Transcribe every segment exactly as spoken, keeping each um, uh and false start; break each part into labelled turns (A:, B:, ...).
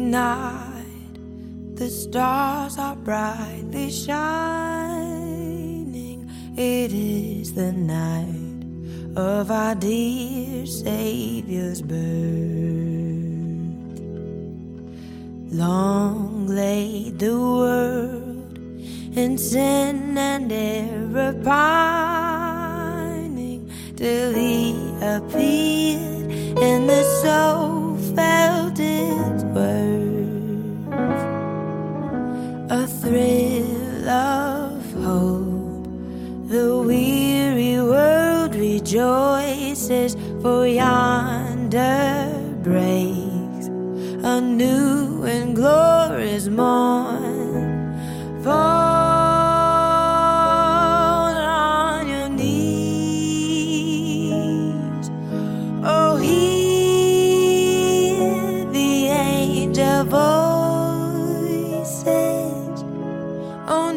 A: night, the stars are brightly shining. It is the night of our dear Savior's birth. Long lay the world in sin and error pining, till he appeared and the soul felt its worth. A thrill of hope, the weary world rejoices, for yonder breaks a new and glorious morn. Fall on your knees, oh, hear the angel voices, oh,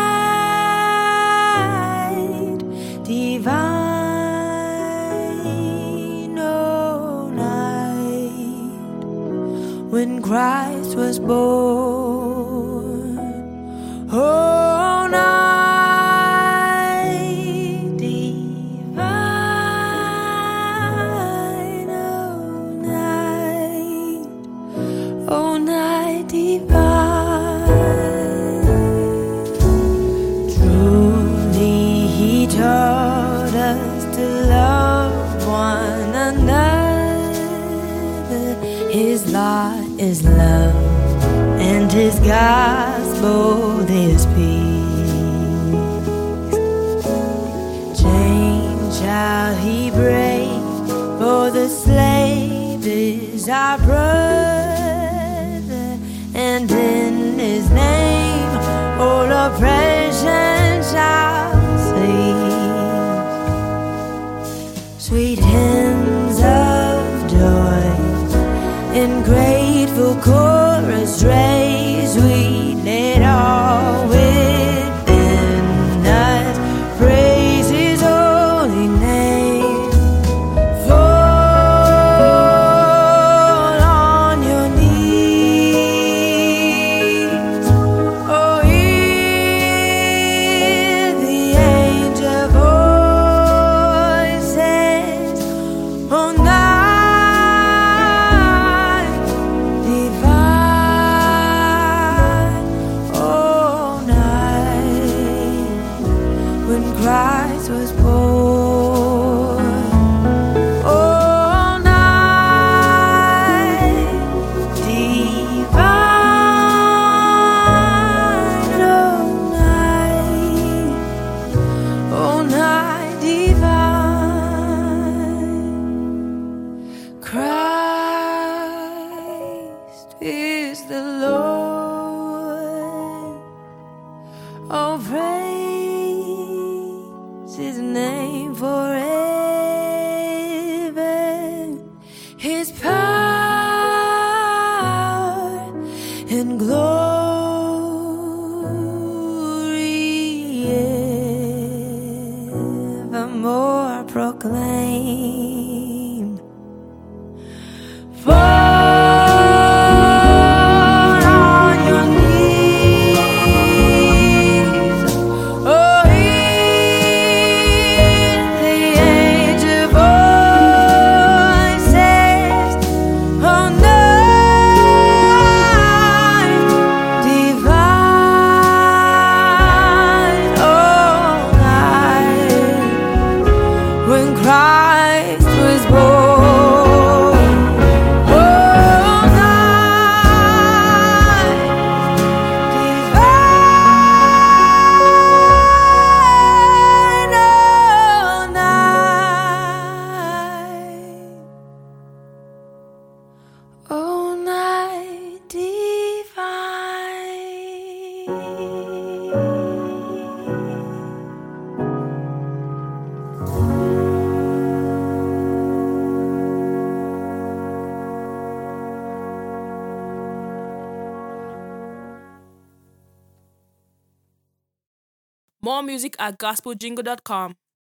A: night divine, oh, night when Christ was born. Oh, night divine, oh, night, oh, night divine. Truly he taught us to love one another. His law is love, and his gospel is peace. Chain shall he break, for the slave is our brother, and in his name all oppression shall cease. Sweet hymns of joy in grateful chorus raise, we let all within us praise his holy name. Fall on your knees, oh, hear the angel voices, oh, night divine, oh, night when Christ was born. Oh, night divine, oh, night, oh, night divine. Christ is the Lord. Oh, praise his name forever. His power and glory evermore proclaim. Fall on your knees, oh, hear the angel voices, oh, night divine, oh, night when Christ was born. Oh, night divine, oh, night, oh, night
B: More music at gospel jingle dot com.